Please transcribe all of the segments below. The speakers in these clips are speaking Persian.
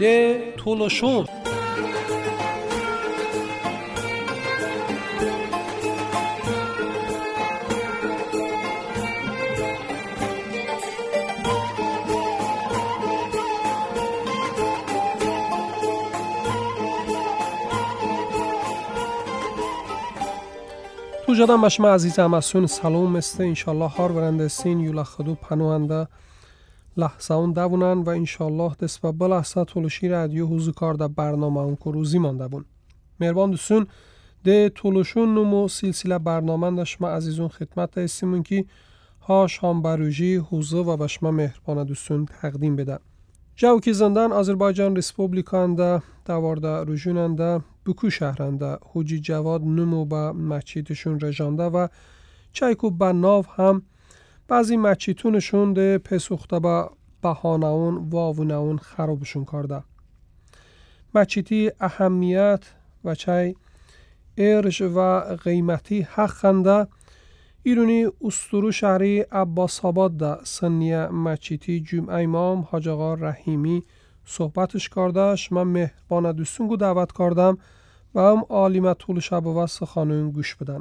ده تولشون. تو جدم بشما عزیز همسون سلام است. انشالله هار برنده سین یولا خدو پنوانده لحظه اون دوونن و انشالله دست به بلحظه تولشی رادیو حوزو کار ده برنامه اون که روزی مانده بون. مهربان دوستون ده تولشون نمو سلسله برنامه دشما عزیزون خدمت استیمون که هاش هم بروژی حوزو و بشما مهربان دوستون تقدیم بده. جاو که زندان آذربایجان ریسپوبلیکانده دوارده روژوننده بکو شهرنده حوجی جواد نمو با مچیتشون رجانده و چایکو با ناو هم بعضی مچیتونشون ده پسوخته با بهانهون واونهون خرابشون کرده. مچیتی اهمیت و چای ارج و قیمتی حق خنده ایرونی استرو شهری عباس آباد ده سنیه مچیتی جمعه امام حاج آقا رحیمی صحبتش کردش. من مهربان دوستون رو دعوت کردم و هم عالیمت طول شب و سخانون گوش بدن.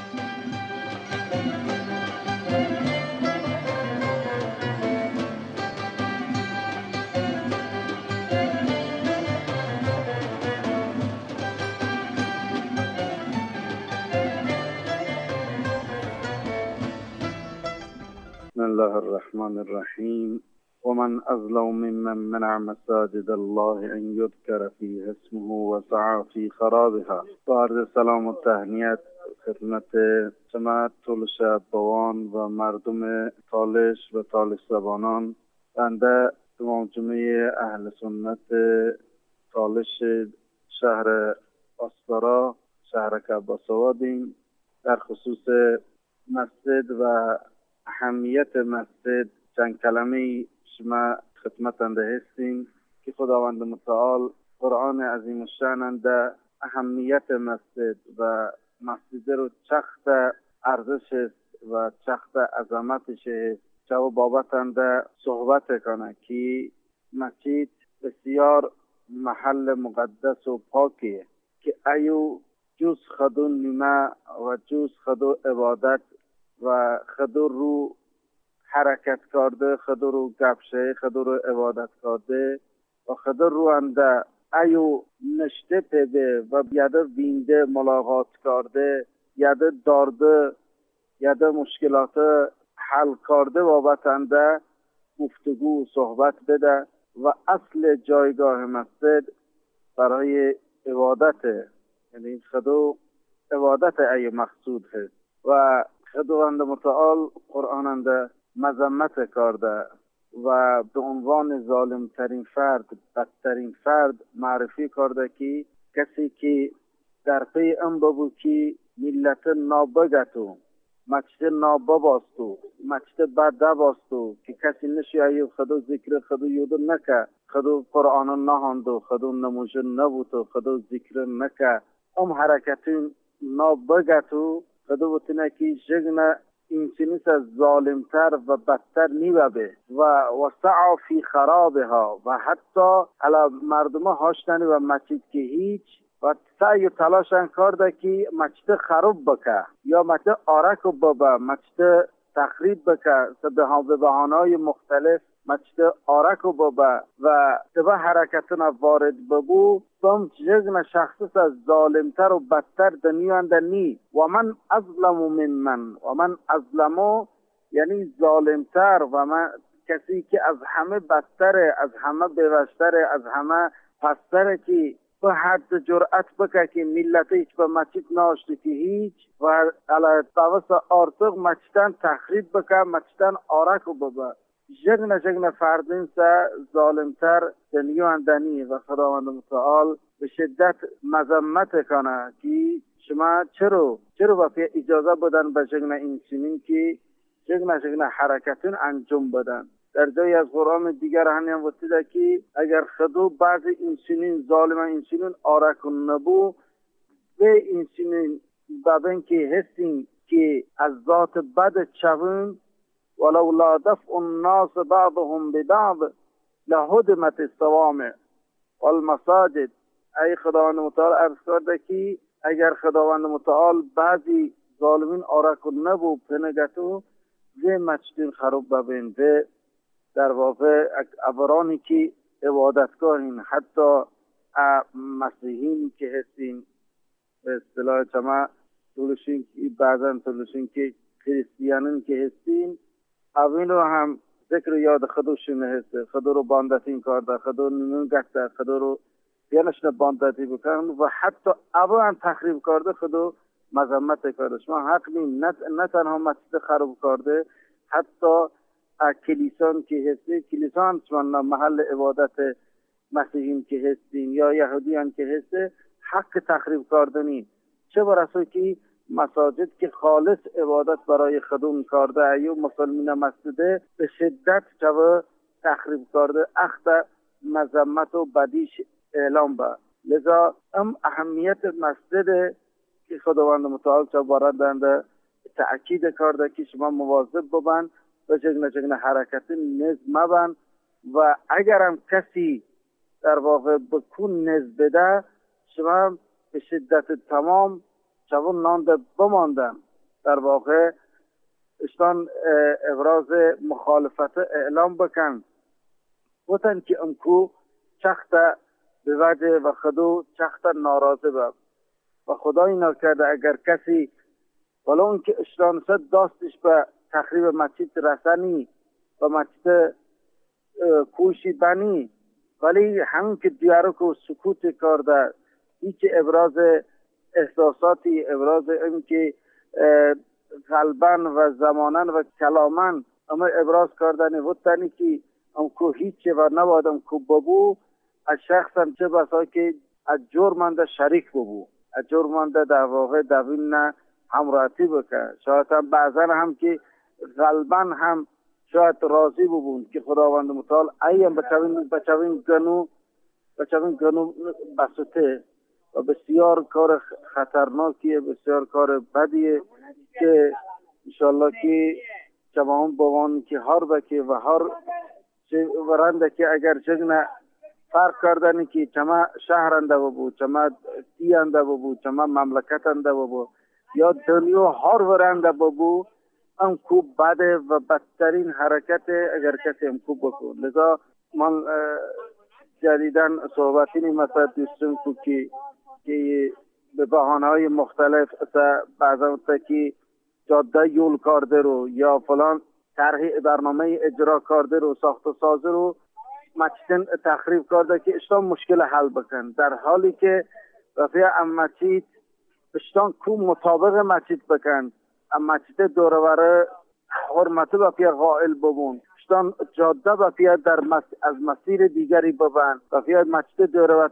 بسم الله الرحمن الرحیم. ومن أظلم ممن منع مساجد الله أن يذكر فيه اسمه وسعى في خرابها. با عرض سلام و تهنیت خدمت جماعت تولش بوان و مردم تالش و تالش زبانان. بنده مجموعه اهل سنت تالش شهر استارا شهر عباس آبادیم. در خصوص مسجد و اهمیت مسجد چند کلمه شما خدمتنده هستیم که خداوند متعال قرآن عظیم الشأن در اهمیت مسجد و مسجد رو چخت ارزش است و چخت عظمتش است جو بابتنده صحبت کنه که مسجد بسیار محل مقدس و پاکیه که ایو جز خدو نیمه و جز خدو عبادت و خدو رو حرکت کرده، خدو رو گپشه، خدو رو عبادت کرده و خدو رو انده ایو نشته پیده و بیاده وینده ملاقات کرده یاده دارده یاده مشکلات حل کرده بابت انده گفتگو و صحبت بده و اصل جایگاه مسجد برای عبادت، یعنی خدو عبادت ای مقصود هست و خداوند متعال قرآن انده مذمت کرده و به عنوان ظالم ترین فرد بدترین فرد معرفی کرده که کسی که در پی ام ببو که ملت نابگتو مچت نابباستو مچت بده باستو که کسی نشی ایو خدو ذکر خدو یودو نکه خدو قرآن نهاندو خدو نموجه نبوتو خدو ذکر نکه حرکتون نابگتو خدو بتونه که جگنه اینچنیس از ظالمتر و بدتر نیوه و سعا فی خرابها و حتی علا مردمه هاشتنی و مسجد که هیچ و سعی و تلاشن کرده که مسجد خراب بکه یا مسجد آرک ببه مسجد تخریب بکه به بهانه‌های مختلف مسجد آرک ببه و تبه حرکتنا وارد ببو تم جگن شخص از ظالمتر و بدتر دنیاندنی و من ازلمو یعنی ظالمتر و من کسی که از همه بدتره از همه بیوشتره از همه پستره که به حد جرأت بکه که ملت هیچ به مسجد ناشته که هیچ و علی طوس آرتق مسجدن تخریب بکه مسجدن آرک ببه جگن فردین سه ظالمتر دنیاندنی و خداوند متعال به شدت مذمت کنه که شما چرا وقتی اجازه بدن به جگن این چنین که جگن حرکتون انجام بدن. در جای از قرآن دیگر هم وسیده که اگر خدو بعض این چنین ظالم این چنین آرکون نبو به این چنین بابن که هستین که از ذات بد چون ولو لا دفع الناس بعضهم ببعض لهدمت الصوامع والمساجد. ای خداوند متعال عرض کرده که اگر خداوند متعال بعضی ظالمین آرکو نبو پنگتو زی مسجد خراب ببین زی در واقع ابرانی که عبادتگاهین، حتی مسیحین که هستین به اصطلاح چما تولشین بعضا تولشین که کریستیانین که هستین اوین رو هم ذکر یاد خودشون هسته، خود رو باندتین کرده، خود رو نمون گفته، خود رو بیانشن باندتی بکن و حتی اوه هم تخریب کرده، خود رو مذمت کرده. شما حق نیم نه تنها مسجد خراب کرده، حتی کلیسان که هستی، کلیسان شما محل عبادت مسیحین که هستین یا یهودیان که هستی حق تخریب کردنی، چه برسه که مساجد که خالص عبادت برای خودمون کرده ایو مسلمین مسجد به شدت جو تخریب کرده، اخت مذمت و بدیش اعلام با. لذا اهمیت مسجد که خداوند متعال چه باردند تأکید کرده که شما مواظب ببن و جگن حرکت نز مبن و اگرم کسی در واقع بکون نز بده شما به شدت تمام چون نانده بماندن. در واقع اشتان ابراز مخالفت اعلام بکن بودن که امکو چخت به وجه و خودو چخت ناراضه با و خدای نکرده اگر کسی ولو اون که اشتان صد داستش به تخریب مسجد رسانی و مسجد کوشی بنی ولی همون که دیارو که سکوت کرده هیچ ابراز احساساتی ابراز این که قلبن و زمانن و کلامن اما ابراز کردن وطنی که امکو هیچ و نباید امکو ببو از شخص هم چه بسا که از جرمنده شریک ببو، از جرمنده در واقع دوین همراهی بکن، شاید هم بعضا هم که قلبن هم شاید راضی ببون که خداوند متعال ایم بچوین گنو بسته و بسیار کار خطرناکیه، بسیار کار بدیه که انشالله که جوان بوان که هر بکی و هر ورنده که اگر چگنه فرق کردنی که چما شهرنده ببو، چما تیانده ببو، چما مملکتنده ببو یا دنیا هر ورنده ببو ام خوب بده و بدترین حرکت اگر کسی ام خوب بکن. لذا من جدیدن صحبتی مثلا دوستم که به بحانه‌های مختلف بعضا که جاده یول کرده رو یا فلان طرح برنامه اجرا کرده رو ساخت و سازه رو مسجد تخریب کرده که اشتان مشکل حل بکن، در حالی که رفیع مسجد اشتان کو مطابق مسجد بکن، مسجد دوروره حرمت با پیا قائل ببون، اشتان جاده با پیا از مسیر دیگری ببن و پیا مسجد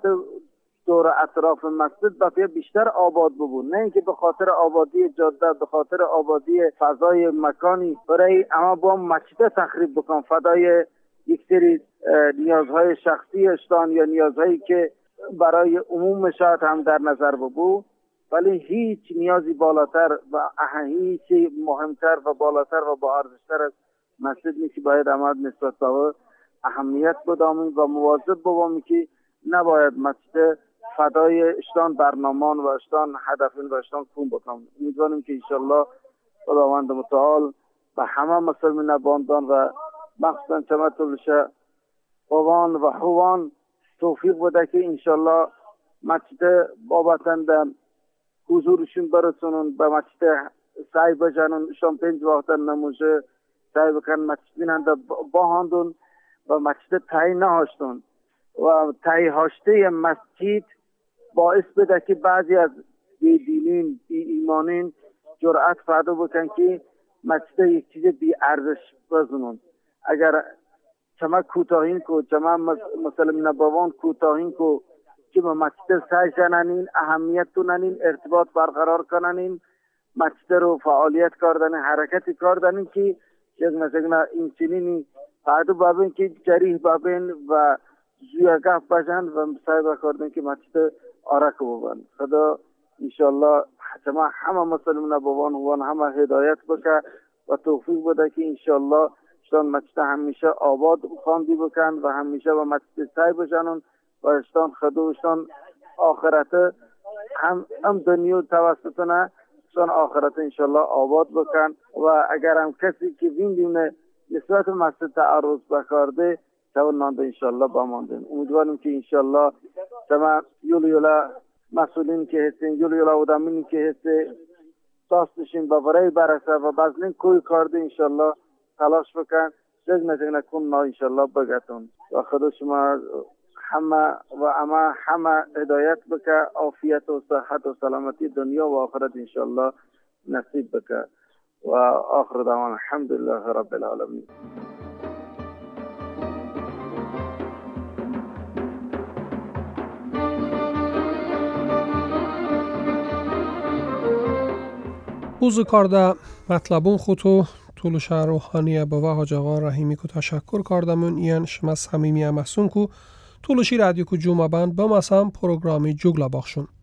دور اطراف مسجد با پیا بیشتر آباد ببون، نه اینکه به خاطر آبادی جاده به خاطر آبادی فضای مکانی برای اما با مسجد تخریب بکن فدای یک سری نیازهای شخصی اشتان یا نیازهایی که برای عموم شاید هم در نظر ببو، ولی هیچ نیازی بالاتر و هیچ مهمتر و بالاتر و با ارزشتر از مسجد نیست که باید عمد نسبت به اهمیت بدامیم و مواظب ببامیم که نباید مسجد فدای اشتان برنامان و اشتان هدفین و اشتان کون بکنم. امیدواریم که انشالله خداوند متعال به همه مسلمین باندان و مخصوصا چمتلشه قوان و حوان توفیق بده که انشالله مسجد بابتن حضورشون برسونن به مسجد سعی بجنن شام 5 وقت نموزه سعی بکن مسجد بیننده باهاندون و مسجد تایی نهاشتون و تایی هاشته مسجد باعث بده که بعضی از بیدینین بی ایمانین جرأت پیدا بکن که مسجد یک چیز بی ارزش بزنون. اگر چما کوتاهین کو چما مسلم نبوان کوتاهین کو که با مسجد سعی جنانین اهمیت توننین ارتباط برقرار کننین مسجد رو فعالیت کردن حرکتی کردن که مثلا این چنینی بعد بابین که جریح بابین و زیاگاه بجن و مصاحبه کردن که مسجد آرک ببن. خدا انشالله چما همه مسلم نبوان همه هدایت بکه و توفیق بده که انشالله شان مسجد همیشه آباد خواندی بکن و همیشه با مسجد سعی بجنن و اشتان خدوشتان آخرت هم دنیا توسطنا شان آخرت انشالله آباد بکن. و اگر هم کسی که بینیم نسبت مسجد تعرض بکرده توانند انشالله بماندن. امیدواریم که انشالله تمام یولا مسئولین که هستین یولا ودامین که هست داستشین برای برسه و بازنین کوی کرده انشالله تلاش بکن جز نکن نا انشالله بگتون و خدا شما همه هدایت بکه عافیت و صحت و سلامتی دنیا و آخرت انشالله نصیب بکه و آخر دعوانا الحمدلله رب العالمین. اوزو کارده مطلبون خودتو طول شهر روحانیه با حاج آقا رحیمی کو تشکر کردمون این شما صمیمی محسون کو طولشی رادیو کو جمعه بند با مسام پروگرامی جوگلا باخشون